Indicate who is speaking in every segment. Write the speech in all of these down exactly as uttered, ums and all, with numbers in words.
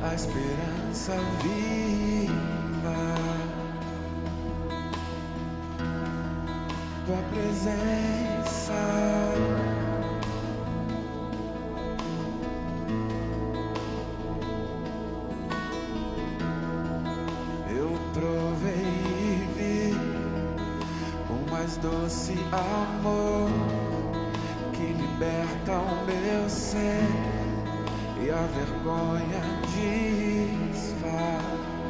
Speaker 1: a esperança viva, tua presença. Eu provei e vi o mais doce amor que liberta o meu ser e a vergonha desfaz.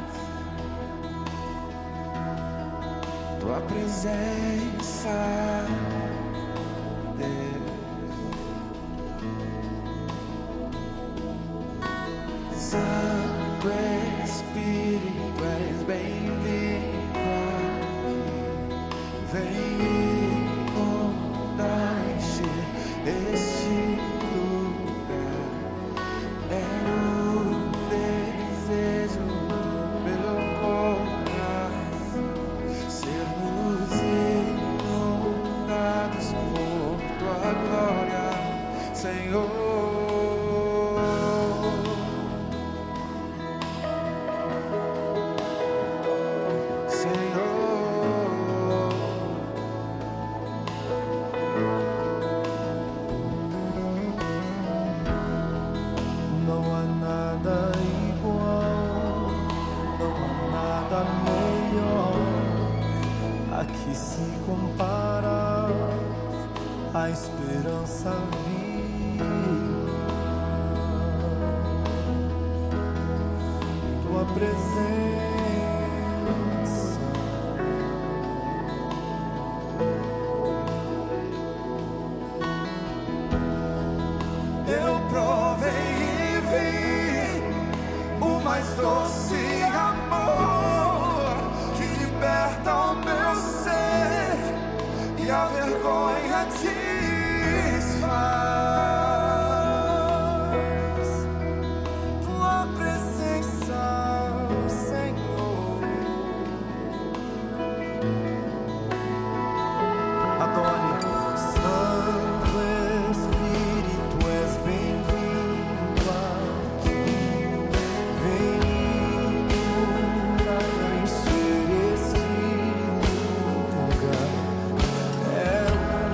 Speaker 1: Tua presença, Deus. Santo Espírito, és bem-vindo aqui. Vem inundar, encher este lugar. É o desejo do meu coração, sermos inundados por tua glória, Senhor.
Speaker 2: Que se compara à esperança viva, tua presença. Eu provei e vi o mais doce amor que liberta o meu ser e a vergonha desfaz. Tua presença, Senhor. Adore. Santo Espírito, és bem-vindo aqui. Vem inundar, encher este lugar. É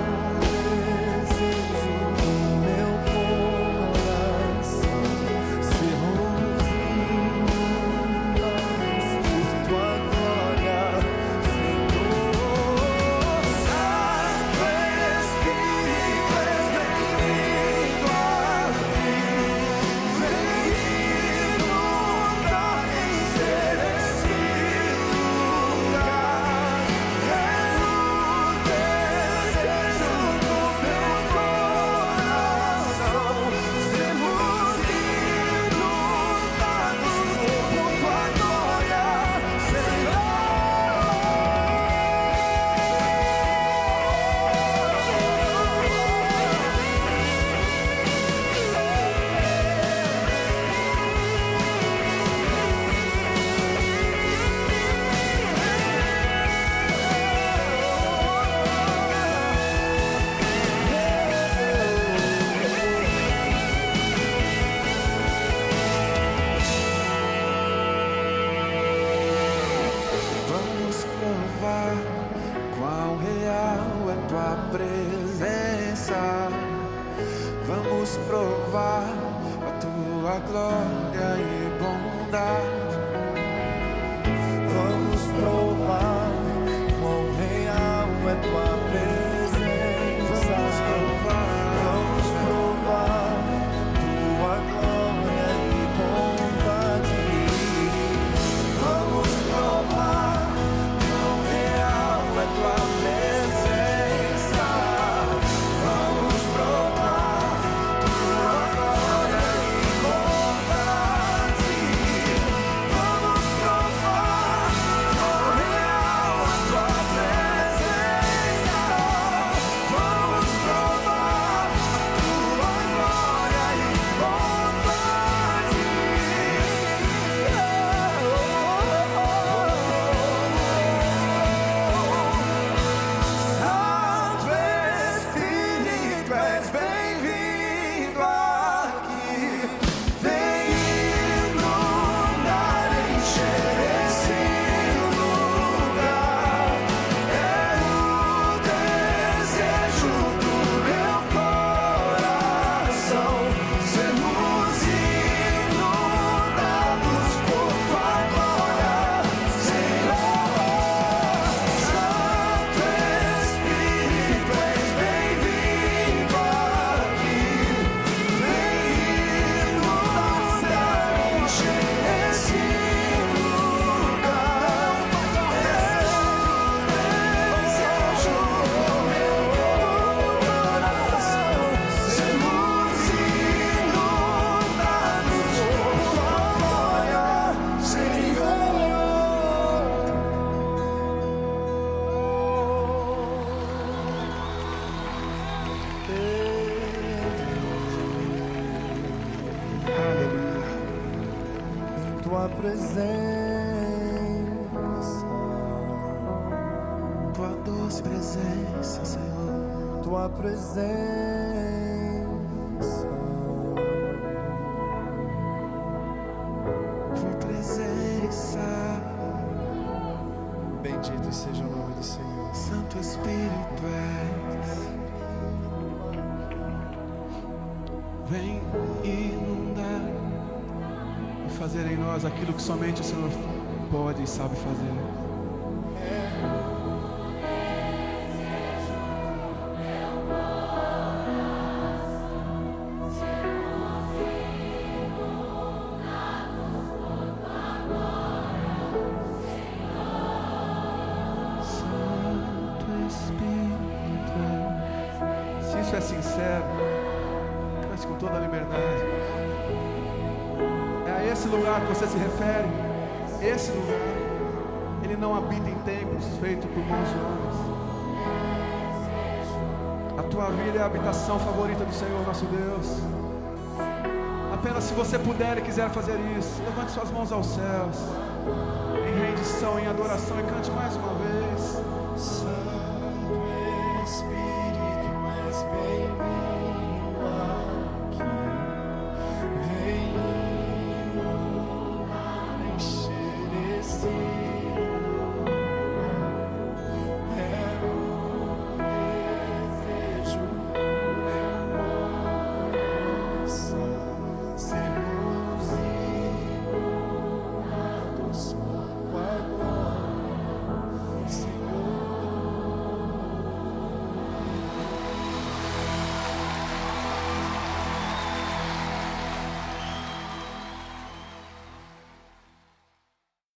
Speaker 1: quão real é tua presença. Vamos provar a tua glória e bondade.
Speaker 2: Vamos provar quão real é tua presença.
Speaker 1: Vamos provar,
Speaker 2: vamos provar tua glória e bondade. Vamos provar quão real é tua presença. Vamos provar tua glória e bondade. tua presença,
Speaker 1: tua doce presença, Senhor,
Speaker 2: tua presença,
Speaker 1: tua presença.
Speaker 2: bendito seja o nome do Senhor.
Speaker 1: Santo Espírito és, vem inundar e fazer em nós aquilo que somente o Senhor pode e sabe fazer. Se isso é sincero, cante com toda a liberdade. É a esse lugar que você se refere. Esse lugar, ele não habita em templos feitos por mãos de homens. A tua vida é a habitação favorita do Senhor nosso Deus. Apenas se você puder e quiser fazer isso, levante suas mãos aos céus, em rendição, em adoração, e cante mais uma vez.